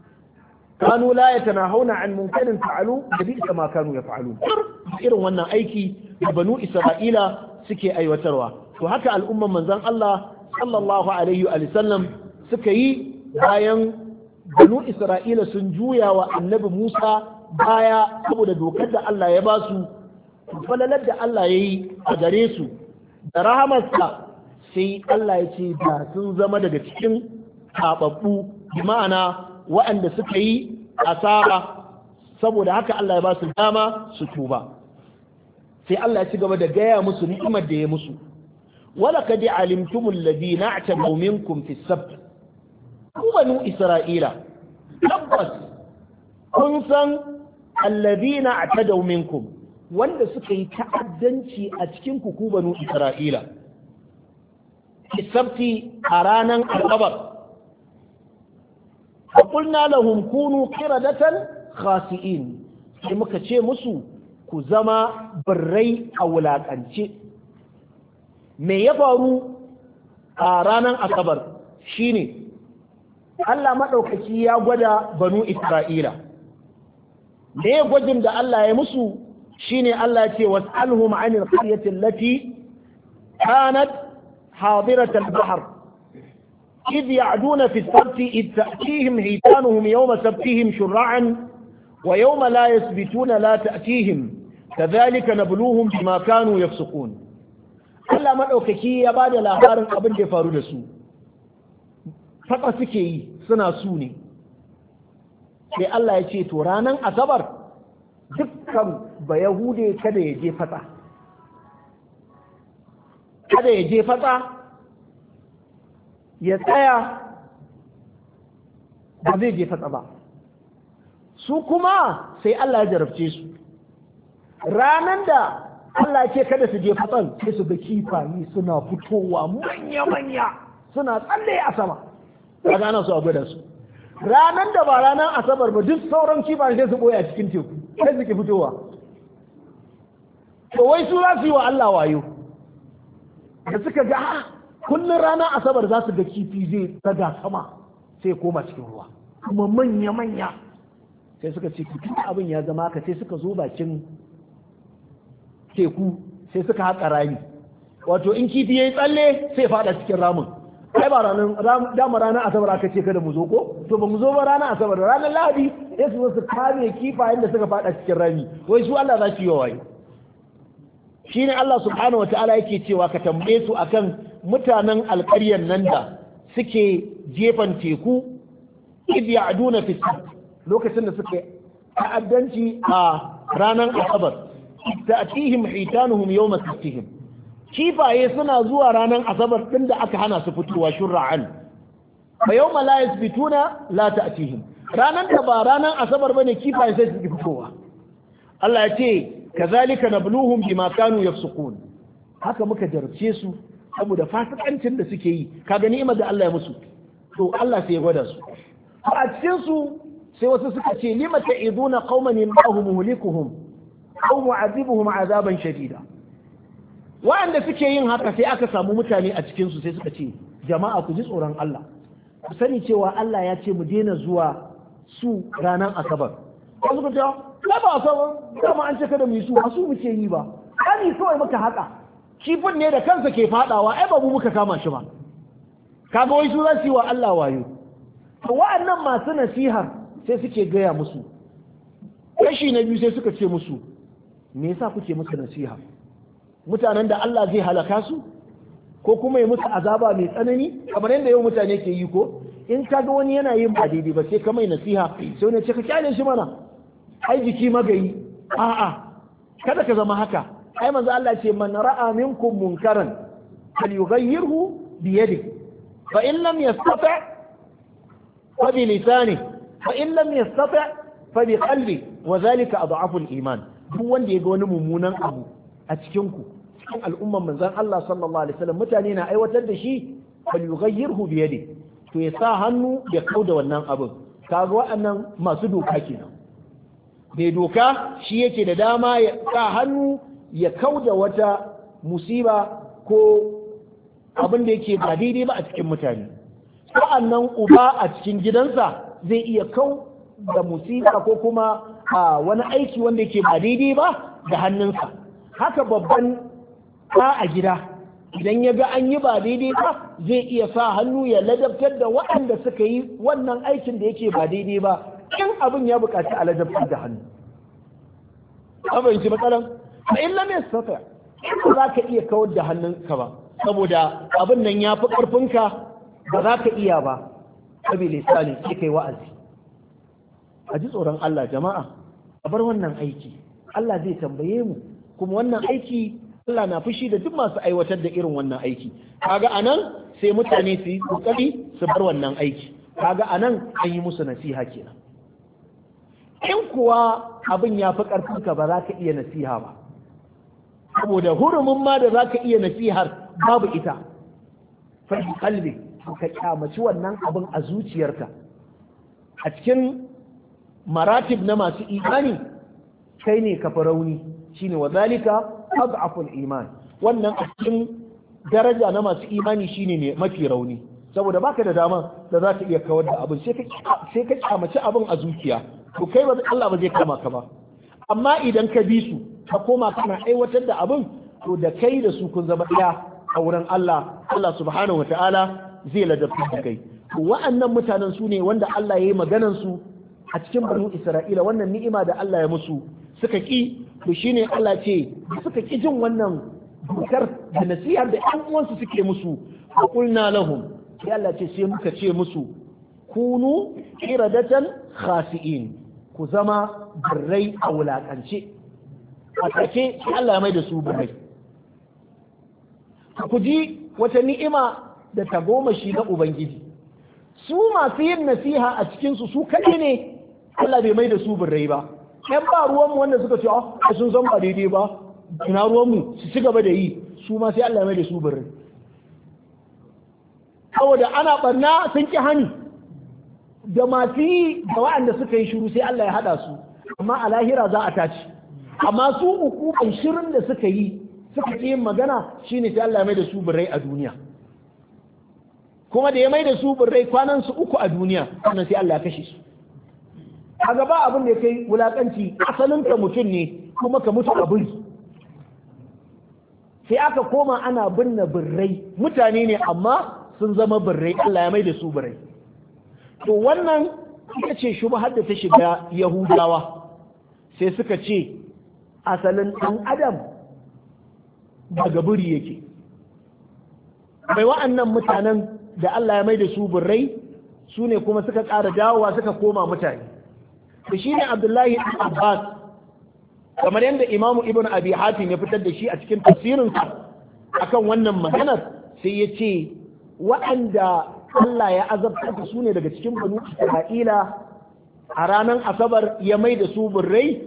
kanu la yatanahuna an munkarin fa'alu da bi ma kanu yaf'alun irin wannan aiki da banu Isra'ila suke aiwatarwa to haka al'umman manzon Allah sallallahu alaihi wa sallam suka yi bayan banu Isra'ila sun juya wa annabi Musa baya saboda dokar da Allah ya ba su falalar da Allah ya yi a gare su da rahamarsa sai Allah ya ce da sun zama daga cikin taɓaɓɓu bi ma'ana waɗanda suka yi asara saboda haka Allah ya ba su dama su tuba sai Allah ya ci gaba da gaya musu ni'imar da ya musu wala kad alimtumul ladina a'tadu minkum fi sabt ku banu Isra'ila tabbas kun san alladina a'tadu minkum wanda suka yi ta'addanci a cikin ku ku banu Isra'ila sabti a ranar asabar fa qulna lahum kunu qiradatan khasi'in sai muka ce musu ku zama birrai a wulakance me ya faru a ranar asabar shine Allah maɗaukaki ya gwada banu Isra'ila me gwajin da Allah ya musu shine Allah ya ce was'alhum 'anil qaryati allati kanat hadirat al-bahr إذ يعدون في السبت إذ تأتيهم حيتانهم يوم سبتهم شرعا ويوم لا يسبتون لا تأتيهم كذلك نبلوهم بما كانوا يفسقون Allah maɗaukaki ya ba da labarin abin da ya faru da su faɗa suke yi suna su ne sai Allah ya ce to ranar asabar dukkan ba yahude kada ya je fatsa kada ya je fatsa ya tsaya ba zai je fatsa ba su kuma sai Allah ya jarabce su ranar da Allah ce kada su je fatsan sai su ga kifaye suna fitowa manya-manya suna tsalle a sama kaga ana so a gwada su ranar da ba ranar asabar ba duk sauran kifaye sai su boye a cikin teku sai su ki fitowa to wai su za su yi wa Allah wayo da suka ga a kullum ranar asabar za su ga kifi zai daga sama sai koma cikin ruwa kuma manya-manya sai suka ce kifi abin ya zama haka sai suka zo bakin teku sai suka haƙa rami wato in kifi ya yi tsalle sai fada cikin ramin ai ba ranar dama ranar asabar aka ce kada mu zo ko to ba mu zo ba ranar asabar ranar lahadi sai su zo su kame kifayen da suka fada cikin rami wai su Allah za su yi wayo shine Allah subhanahu wataala yake cewa ka tambaye su akan mutanen alƙaryar nan da suke jefan teku id ya'duna fi lokacin da suke ta'addanci a ranar asabar ta'tihim hitanuhum yawma sabtihim kifaye suna zuwa ranar asabar din da aka hana su fitowa shur'an fa yawma la yasbituna la ta'tihim ranar da ba ranar asabar bane kifaye sai su fitowa Allah ya ce kazalika nabluhum bima kanu yafsukun haka muka jarabce su saboda fasikancin da suke yi kaga ni'imar da Allah ya musu to Allah sai ya gwada su a cikin su sai wasu suka ce lima ta'iduna qauman Allahu muhlikuhum aw mu'adhibuhum 'adaban shadida wa'anda suke yin haka sai aka samu mutane a cikin su sai suka ce jama'a ku ji tsoron Allah ku sani cewa Allah ya ce mu daina zuwa su ranar asabar ko suka ce ba ba asabar dama an ce kada mu yi su ba su muke yi ba ani kawai muka haka kifin ne da kansa ke fadawa ai babu muka kama shi ba kaga wai su za su yi wa Allah wayo to wa'annan masu nasihar sai suke gaya musu kashi na biyu sai suka ce musu me yasa kuke musu nasiha mutanen da Allah zai halaka su ko kuma ya musu azaba mai tsanani kamar yadda yau mutane ke yi ko in kaga wani yana yin ba daidai ba sai ka mai nasiha sai wani ce ka kyale shi mana ai jiki magayi a'a kada ka zama haka ai manzo Allah ce man ra'a minkum munkaran falyughayyirhu bi yadihi fa in lam yastati fa bi lisanihi fa in lam yastati fa bi qalbi wa dhalika adhafu al-iman duk wanda ya ga wani mummunan abu a cikin ku cikin al'umman manzon Allah sallallahu alaihi wasallam mutane na aiwatar da shi falyughayyirhu bi yadihi to ya sa hannu ya kauda wannan abin kaga waɗannan masu doka kenan mai doka shi yake da dama ya sa hannu ya kauda wata musiba ko abin da yake ba daidai ba a cikin mutane sa'annan uba a cikin gidansa zai iya kau da musiba ko kuma a wani aiki wanda yake ba daidai ba da hannunsa haka babban ɗa a gida idan ya ga an yi ba daidai ba zai iya sa hannu ya ladabtar da waɗanda suka yi wannan aikin da yake ba daidai ba in abin ya buƙaci a ladabtar da hannu abin shi matsalan a illa mai sata ba za ka iya kawar da hannunka ba saboda abin nan ya fi ƙarfinka ba za ka iya ba sabi lisani sai kai wa'azi a ji tsoron Allah jama'a a bar wannan aiki Allah zai tambaye mu kuma wannan aiki Allah na fushi da duk masu aiwatar da irin wannan aiki kaga anan sai mutane su yi kokari su bar wannan aiki kaga anan an yi musu nasiha kenan in kuwa abin ya fi ƙarfinka ba za ka iya nasiha ba saboda hurumin ma da za ka iya nasihar babu ita fahim kalbi ka kyamaci wannan abin a zuciyarka a cikin maratib na masu imani kai ne ka fi rauni shine wa zalika ad'aful iman wannan a cikin daraja na masu imani shine ne mafi rauni saboda baka da dama da za ka iya kawar da abin sai ka sai ka kyamaci abin a zuciya to kai ba Allah ba zai kama ka ba amma idan ka bi su ka koma kana aiwatar da abin to da kai da su kun zama ɗaya a wurin Allah Allah subhanahu wataala zai ladabta da kai to wa'annan mutanen su ne wanda Allah ya yi maganan su a cikin banu Isra'ila wannan ni'ima da Allah ya musu suka ki to shine Allah ce suka ki jin wannan dokar da nasihar da ƴan uwansu suke musu fa qulna lahum sai Allah ce sai muka ce musu kunu qiradatan khasi'in ku zama birrai a wulakance a take sai Allah ya mai da su birrai ku ji wata ni'ima da tagomashi na ubangiji su masu yin nasiha a cikinsu su kaɗai ne Allah bai mai da su birrai ba ‘yan ba ruwanmu wanda suka ce a sun san ba daidai ba ina ruwanmu su ci gaba da yi su ma sai Allah ya mai da su birrai saboda ana barna sun ki hani da masu yi da wa'anda suka yi shiru sai Allah ya hada su amma a lahira za a taci amma su ukuban shirin da suka yi suka ƙi yin magana shine sai Allah ya mai da su birrai a duniya kuma da ya mai da su birrai kwanan su uku a duniya sannan sai Allah ya kashe su a gaba abin da ya kai wulakanci asalin ka mutum ne kuma ka mutu a biri sai aka koma ana binne birrai mutane ne amma sun zama birrai Allah ya mai da su birrai to wannan ita ce shubhar da ta shiga Yahudawa sai suka ce asalin ɗan adam daga biri yake bai wa'annan mutanen da Allah ya mai da su birrai su ne kuma suka ƙara dawowa suka koma mutane da shi ne Abdullahi Abbas kamar yadda Imamu Ibn Abi Hatim ya fitar da shi a cikin tafsirinsa akan wannan maganar sai ya ce waɗanda Allah ya azabtar da su ne daga cikin banu Isra'ila a ranar Asabar ya mai da su birrai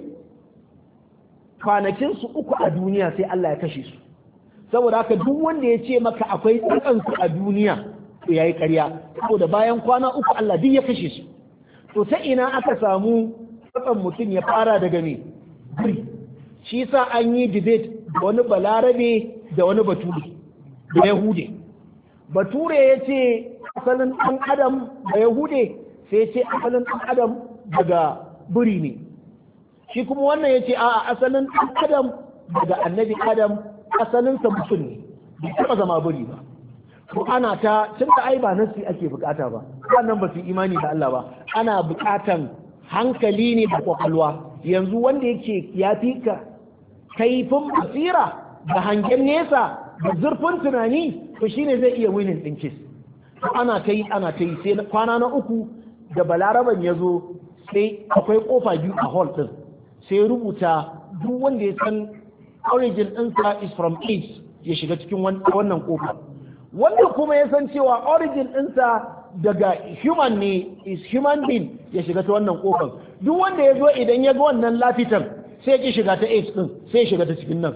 kwanakin su uku a duniya sai Allah ya kashe su saboda haka duk wanda ya ce maka akwai tsakansu a duniya to yayi ƙarya saboda bayan kwana uku Allah duk ya kashe su to ta ina aka samu tsakan mutum ya fara daga ne biri shi sa an yi debate da wani balarabe da wani bature da yahude bature ya ce asalin ɗan adam da yahude sai ya ce asalin ɗan adam daga biri ne shi kuma wannan ya ce a asalin ɗan adam daga annabi adam asalinsa mutum ne bai taɓa zama biri ba to ana ta tun da ai ba nasi ake bukata ba wannan ba su imani da Allah ba ana bukatan hankali ne da kwakwalwa yanzu wanda yake ya fi ka kaifin basira da hangen nesa da zurfin tunani to shine zai iya winin din kis ana ta yi ana ta yi sai kwana na uku da balaraban ya zo sai akwai kofa biyu a hall din sai rubuta duk wanda ya san origin ɗinsa is from east ya shiga cikin wannan kofa wanda kuma ya san cewa origin ɗinsa daga human ne is human being ya shiga ta wannan kofar duk wanda ya zo idan ya ga wannan lafitan sai ya shiga ta east din sai ya shiga ta cikin nan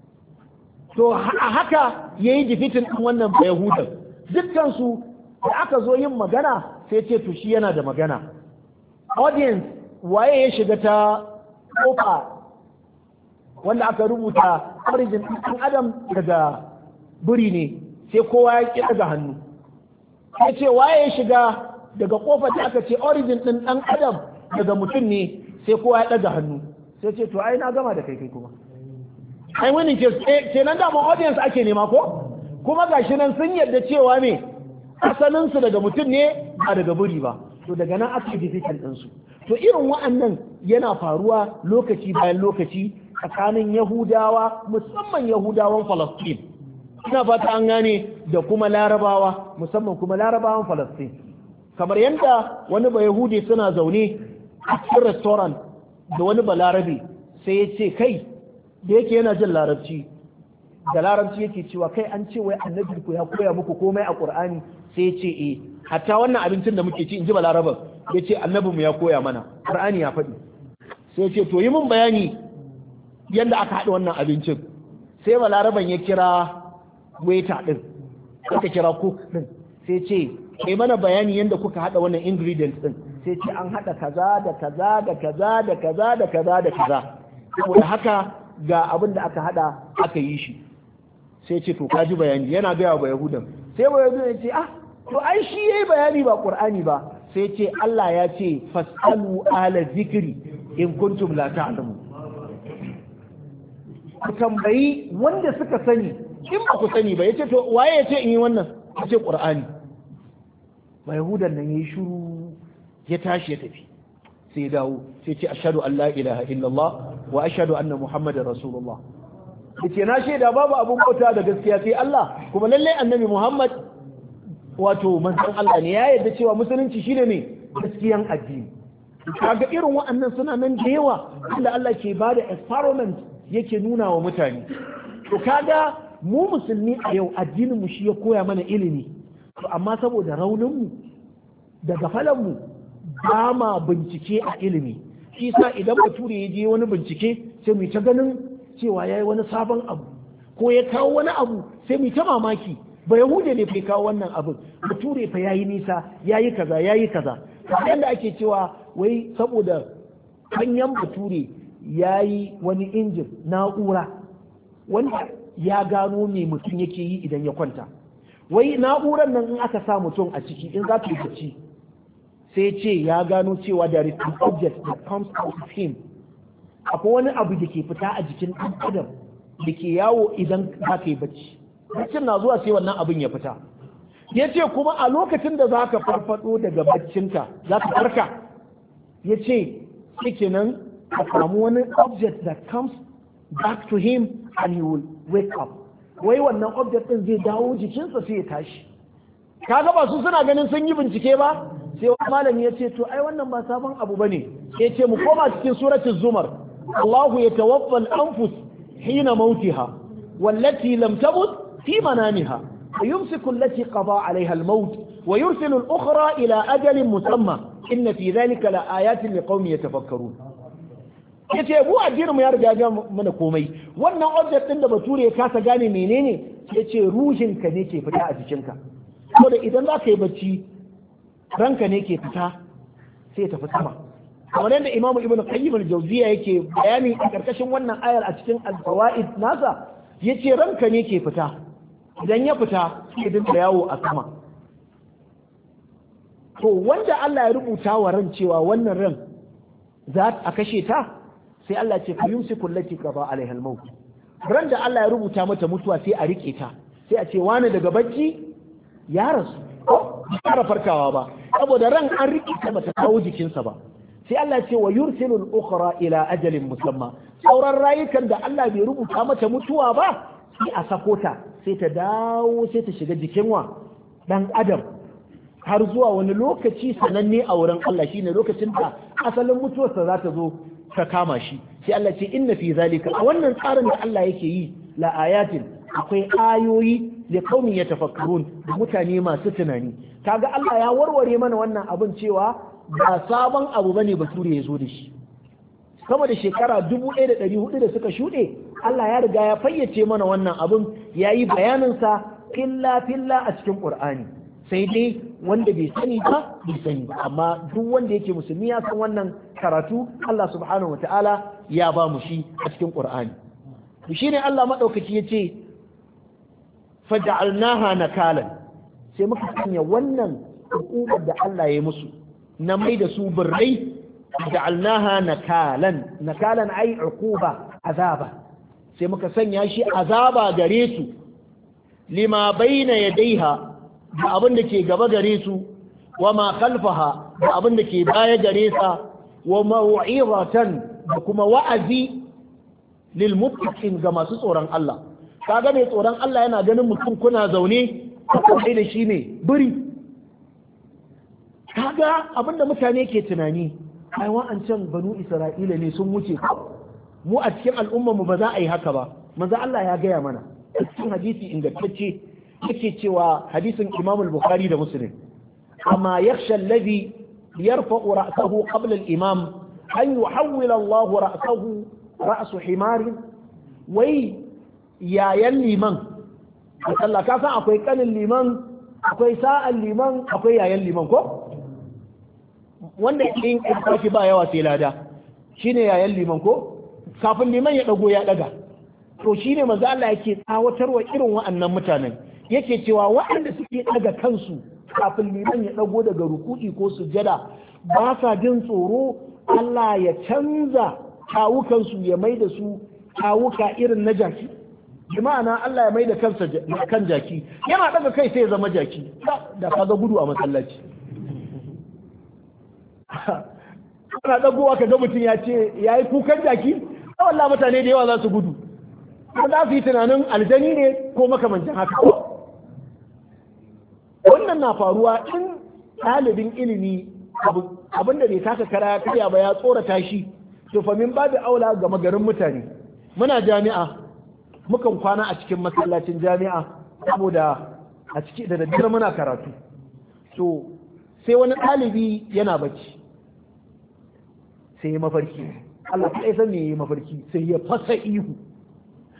to a haka ya yi difitin ɗin wannan bayahudan dukkansu da aka zo yin magana sai ce to shi yana da magana audience waye ya shiga ta kofa wanda aka rubuta origin ɗin adam daga biri ne sai kowa ya ƙi daga hannu ya ce waye ya shiga daga kofar da aka ce origin ɗin ɗan adam daga mutum ne sai kowa ya ɗaga hannu sai ce to ai na gama da kai kai kuma ai wani ke ke nan dama audience ake nema ko kuma gashi nan sun yarda cewa me asalinsu daga mutum ne ba daga buri ba to daga nan aka yi difficult ɗinsu to irin wa'annan yana faruwa lokaci bayan lokaci tsakanin yahudawa musamman yahudawan falastin ina fata an gane da kuma larabawa musamman kuma larabawan falastin kamar yadda wani ba yahudi suna zaune a cikin restaurant da wani ba larabe sai ya ce kai da yake yana jin larabci da larabci yake cewa kai an ce wai annabi ku ya koya muku komai a qur'ani sai ya ce eh hatta wannan abincin da muke ci in ji ba laraban ya ce annabi mu ya koya mana qur'ani ya faɗi sai ya ce to yi mun bayani yadda aka haɗa wannan abincin sai ba laraban ya kira waiter din aka kira cook din sai ce kai mana bayani yadda kuka hada wannan ingredients din sai ce an hada kaza da kaza da kaza da kaza da kaza da kaza saboda haka ga abin da aka hada aka yi shi sai ce to ka ji bayani yana gaya wa yahudan sai wa yahudan ya ce ah to ai shi yayi bayani ba qur'ani ba sai ce Allah ya ce fasalu ala zikri in kuntum la ta'lamun ku tambayi wanda suka sani in ba ku sani ba yace to waye yace in yi wannan yace qur'ani ba yahudan nan yayi shiru ya tashi ya tafi sai ya dawo sai ce ashhadu an la ilaha illallah wa ashhadu anna muhammadar rasulullah yace na shaida babu abun bauta da gaskiya sai Allah kuma lalle annabi muhammad wato manzon Allah ne ya yarda cewa musulunci shine ne gaskiyan addini kaga irin wa'annan suna nan da yawa inda Allah ke bada experiment yake nuna wa mutane to kaga mu musulmi a yau addinin mu shi ya koya mana ilimi to amma saboda raunin mu da gafalan mu ba ma bincike a ilimi shi sa idan bature ya je wani bincike sai mu ta ganin cewa yayi wani sabon abu ko ya kawo wani abu sai mu ta mamaki ba yahude ne fa kawo wannan abin bature fa yayi nisa yayi kaza yayi kaza yanda ake cewa wai saboda hanyar bature yayi wani injin na'ura wanda ya gano me mutum yake yi idan ya kwanta wai na'urar nan in aka sa mutum a ciki in za ta yi bacci sai ce ya gano cewa there is an object that comes out of him akwai wani abu da ke fita a jikin ɗan adam da ke yawo idan za ka yi bacci baccin na zuwa sai wannan abin ya fita ya ce kuma a lokacin da za ka farfado daga baccinka za ka farka ya ce kenan ka samu wani object that comes back to him and he will wake up wai wannan object din zai dawo jikinsa sai ya tashi kaga ba su suna ganin sun yi bincike ba sai wani malami ya ce to ai wannan ba sabon abu bane ya ce mu koma cikin suratul zumar Allahu yatawaffa al-anfus hina mautiha wallati lam tamut في منامها ويمسك التي قضى عليها الموت ويرسل الأخرى إلى أجل مسمى إن في ذلك لآيات لقوم يتفكرون yace mu addinin mu ya riga ga mana komai wannan object din da bature ya kasa gane menene yace ruhin ka ne ke fita a jikinka saboda idan za ka yi bacci ranka ne ke fita sai ya tafi sama kamar yadda Imam Ibn Qayyim al-Jawziyya yake bayani a karkashin wannan ayar a cikin al-fawaid nasa yace ranka ne ke fita idan ya fita sai dinka yawo a sama to wanda Allah ya rubuta wa ran cewa wannan ran za a kashe ta sai Allah ce yumsiku allati qada alaiha al-maut ran da Allah ya rubuta mata mutuwa sai a rike ta sai a ce wani daga bacci ya rasu ba fara farkawa ba saboda ran an rike ta bata kawo jikinsa ba sai Allah ce wa yursilu al-ukhra ila ajalin musamma sauran rayukan da Allah bai rubuta mata mutuwa ba sai a sako ta sai ta dawo sai ta shiga jikin wa dan adam har zuwa wani lokaci sananne a wurin Allah shine lokacin da asalin mutuwarsa za ta zo ta kama shi sai Allah ce inna fi zalika a wannan tsarin da Allah yake yi la ayatin akwai ayoyi da kaumin ya tafakkarun da mutane masu tunani kaga Allah ya warware mana wannan abin cewa ba sabon abu bane bature ya zo da shi sama da shekara dubu ɗaya da ɗari hudu da suka shuɗe Allah ya riga ya fayyace mana wannan abin ya yi bayaninsa filla filla a cikin ƙur'ani sai dai wanda bai sani ba bai sani ba amma duk wanda yake musulmi ya san wannan karatu Allah subhanahu wataala ya ba mu shi a cikin ƙur'ani to shine Allah madaukaki yace faj'alnaha nakalan sai muka sanya wannan hukumar da Allah ya musu na mai da su birrai ja'alnaha nakalan nakalan ai uquba azaba sai muka sanya shi azaba gare su lima baina yadaiha da abin da ke gaba gare su wa ma khalfaha da abin da ke baya gare sa wa mau'izatan da kuma wa'azi lil muttaqin ga masu tsoron Allah kaga mai tsoron Allah yana ganin mutum kuna zaune kai da shi ne biri kaga abinda mutane ke tunani ai wa'ancan banu Isra'ila ne sun wuce mu a cikin al'ummar mu ba za a yi haka ba manzo Allah ya gaya mana a cikin hadisi ingantacce yake cewa hadisin Imam al-Bukhari da Muslim amma yakhsha alladhi yarfa'u ra'sahu qabla al-imam an yuhawwila Allah ra'sahu ra'su himar wai yayan liman Allah ka san akwai kanin liman akwai sa'an liman akwai yayan liman ko wanda in kashi ba yawa sai lada shine yayan liman ko kafin liman ya dago ya daga to shine manzo Allah yake tsawatarwa irin wa'annan mutanen yake cewa waɗanda suke daga kansu kafin liman ya dago daga ruku'i ko sujjada ba sa jin tsoro Allah ya canza kawukansu ya mai da su kawuka irin na jaki bi ma'ana Allah ya mai da kansa kan jaki yana daga kai sai ya zama jaki da kaga gudu a masallaci ana dagowa ka ga mutum ya ce ya yi kukan jaki wallah mutane da yawa za su gudu za su yi tunanin aljani ne ko makamancin haka wannan na faruwa in ɗalibin ilimi abinda bai taka kara karya ba ya tsorata shi to fa min babu aula ga magarin mutane muna jami'a mukan kwana a cikin masallacin jami'a saboda a ciki da daddare muna karatu to sai wani ɗalibi yana bacci sai ya mafarki Allah ya san me ya mafarki sai ya fasa ihu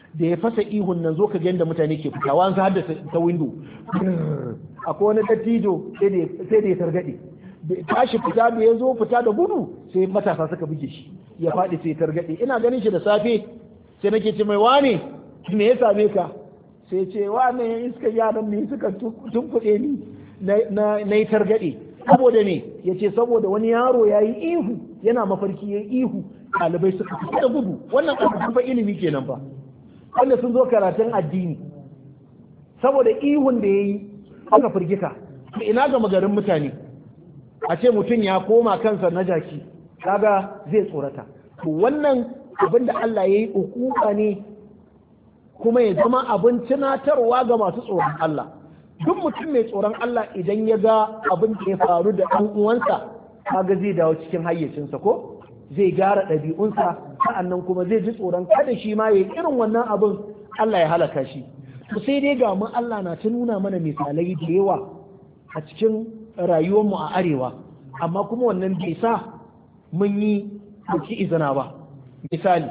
da ya fasa ihun nan zo ka ga yadda mutane ke fita wani har da ta window akwai wani dattijo sai da ya targaɗe tashi fita da ya zo fita da gudu sai matasa suka buge shi ya faɗi sai targaɗe ina ganin shi da safe sai nake ce mai wane me ya same ka sai ce wane iska yaran ne suka tunkuɗe ni na yi targaɗe saboda ne ya ce saboda wani yaro ya yi ihu yana mafarki ya yi ihu ɗalibai suka fita da gudu wannan ƙarfafan fa ilimi kenan ba wanda sun zo karatun addini saboda ihun da ya yi aka firgita ina ga magarin mutane a ce mutum ya koma kansa na jaki kaga zai tsorata to wannan abin da Allah ya yi ukuka ne kuma ya zama abin tunatarwa ga masu tsoron Allah duk mutum mai tsoron Allah idan ya ga abin da ya faru da ɗan uwansa kaga zai dawo cikin hayyacinsa ko zai gyara ɗabi'unsa sa'annan kuma zai ji tsoron kada shi ma ya irin wannan abin Allah ya halaka shi to sai dai ga mu Allah na ta nuna mana misalai da yawa a cikin rayuwarmu a arewa amma kuma wannan bai sa mun yi ɗauki izina ba misali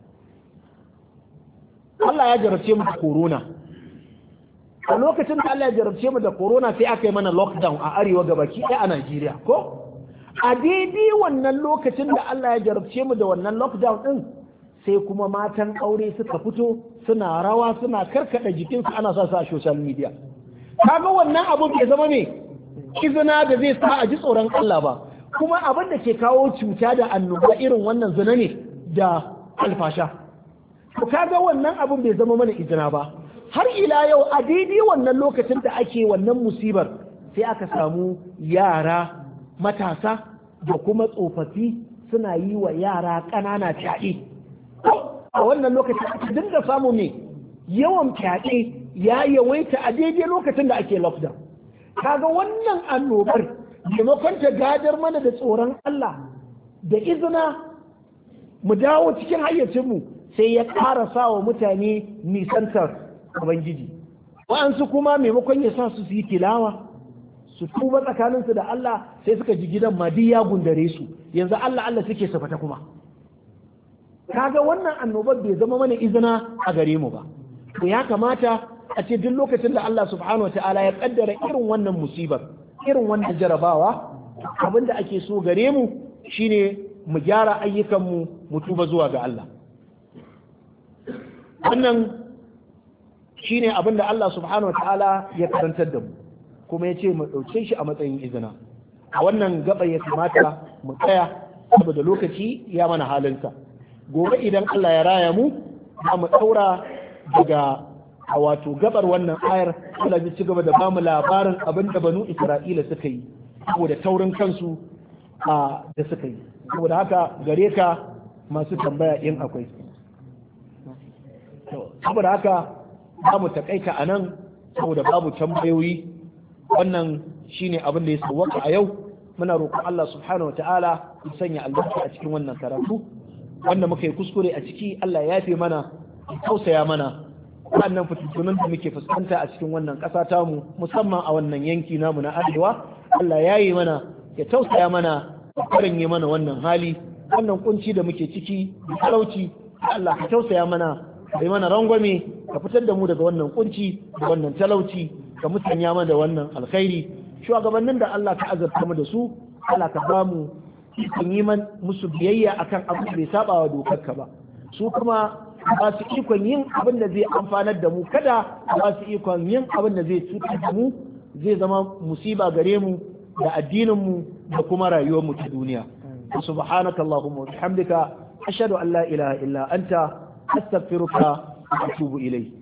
Allah ya jarabce mu da corona a lokacin da Allah ya jarabce mu da corona sai aka yi mana lockdown a arewa gabaki ɗaya a Najeriya ko a daidai wannan lokacin da Allah ya jarabce mu da wannan lockdown ɗin sai kuma matan aure suka fito suna rawa suna karkada jikinsu ana sa su a social media kaga wannan abu bai zama ne izina da zai sa a ji tsoron Allah ba kuma abin da ke kawo cuta da annoba irin wannan zina ne da alfasha to kaga wannan abin bai zama mana izina ba har ila yau a daidai wannan lokacin da ake wannan musibar sai aka samu yara matasa da kuma tsofaffi suna yi wa yara ƙanana fyaɗe a wannan lokacin aka dinga samu ne yawan fyaɗe ya yawaita a daidai lokacin da ake lockdown kaga wannan annobar maimakon ta gadar mana da tsoron Allah da izina mu dawo cikin hayyacinmu sai ya ƙara sa wa mutane nisantar ubangiji wa'ansu kuma maimakon ya sa su su yi tilawa su tuba tsakaninsu da Allah sai suka ji gidan ma ya gundare su yanzu Allah Allah suke su fata kuma kaga wannan annobar bai zama mana izina a gare mu ba to ya kamata a ce duk lokacin da Allah subhanahu wataala ya kaddara irin wannan musibar irin wannan jarabawa abinda ake so gare mu shine mu gyara ayyukanmu mu tuba zuwa ga Allah wannan shine abinda Allah subhanahu wataala ya karantar da mu kuma ya ce mu ɗauke shi a matsayin izina a wannan gaba ya kamata mu tsaya saboda lokaci ya mana halinsa gobe idan Allah ya raya mu za mu ɗaura daga a wato gabar wannan ayar Allah zai ci gaba da bamu labarin abin da banu Isra'ila suka yi saboda taurin kansu a da suka yi saboda haka gare ka masu tambaya in akwai saboda haka za mu takaita a nan saboda babu tambayoyi wannan shine abin da ya sauwaka a yau muna roƙon Allah subhanahu wataala ya sanya albarka a cikin wannan karatu wanda muka yi kuskure a ciki Allah ya yafe mana ya tausaya mana wannan fitintunan da muke fuskanta a cikin wannan ƙasa tamu musamman a wannan yanki namu na arewa Allah ya yi mana ya tausaya mana ya karanye mana wannan hali wannan kunci da muke ciki da talauci Allah ka tausaya mana kai mana rangwame ka fitar da mu daga wannan kunci da wannan talauci ka musanya mana da wannan alkhairi shugabannin da Allah ka azabta mu da su Allah ka ba mu ikon yi man musu biyayya akan abin da bai saba wa dokarka ba su kuma ba su ikon yin abin da zai amfanar da mu kada ba su ikon yin abin da zai cutar da mu zai zama musiba gare mu da addinin mu da kuma rayuwar mu ta duniya subhanaka allahumma wa bihamdika ashhadu an la ilaha illa anta astaghfiruka wa atubu ilayk